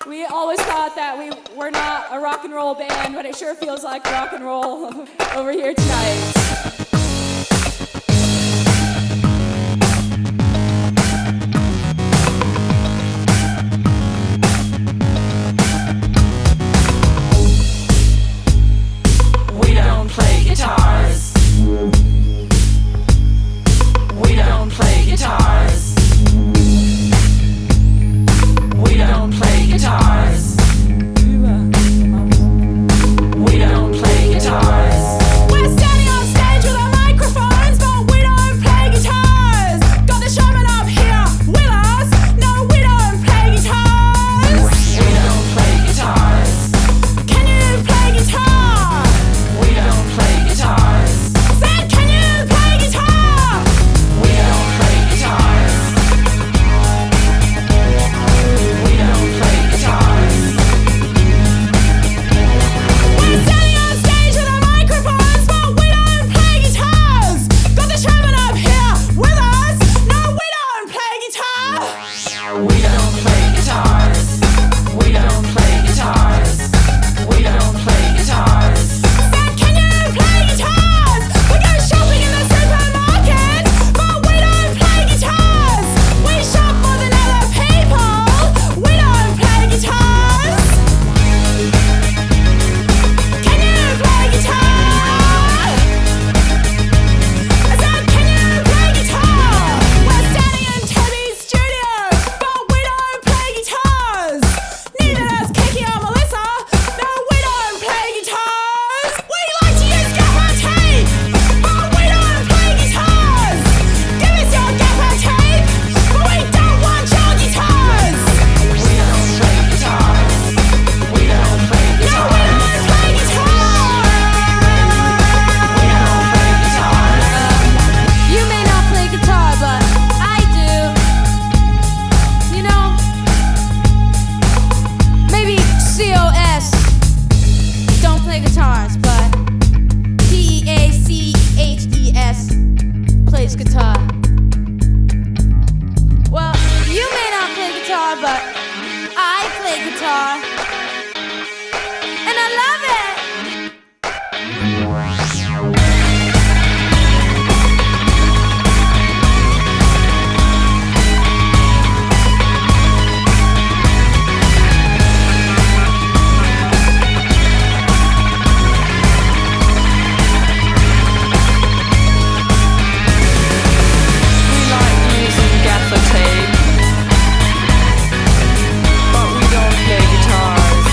We always thought that we were not a rock and roll band, but it sure feels like rock and roll over here tonight. We don't play guitars. We don't play guitars. We don't play guitars. We don't play guitars. We're standing on stage with our microphones, but we don't play guitars. Got the showman up here with us. No, we don't play guitars. We don't play guitars. Can you play guitar? We don't play guitars. Said, can you play guitar? We don't play guitars. We don't play guitars. We're standing on stage with our microphones, but we don't play guitars. Got the showman up here with us. No, we don't play guitar. We don't play guitars. We don't play guitars. We don't play guitars. Said, can you play guitars? We go shopping in the supermarket, but we don't play guitars. We shop more than other people. We don't play guitars. Can you play guitar? I said, can you play guitar? We're standing in Toby's studio, but we don't play guitars. Neither does Kiki or Melissa. No, we don't play guitars. We like to use gaffer tape, but we don't play guitars. Give us your gaffer tape, but we don't want your guitars. We don't play guitars. We don't play No, we guitars. don't play We don't play guitars. You may not play guitar, but I do. You know, maybe COS don't play guitars, but DEACHES plays guitar. Well, you may not play guitar, but I play guitar. And I love it! We like using gaffer tape, but we don't play guitars.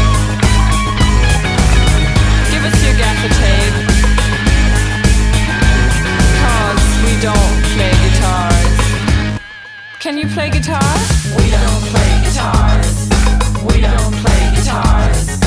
Give us your gaffer tape, 'cause we don't play guitars. Can you play guitar? We don't play guitars. We don't play guitars.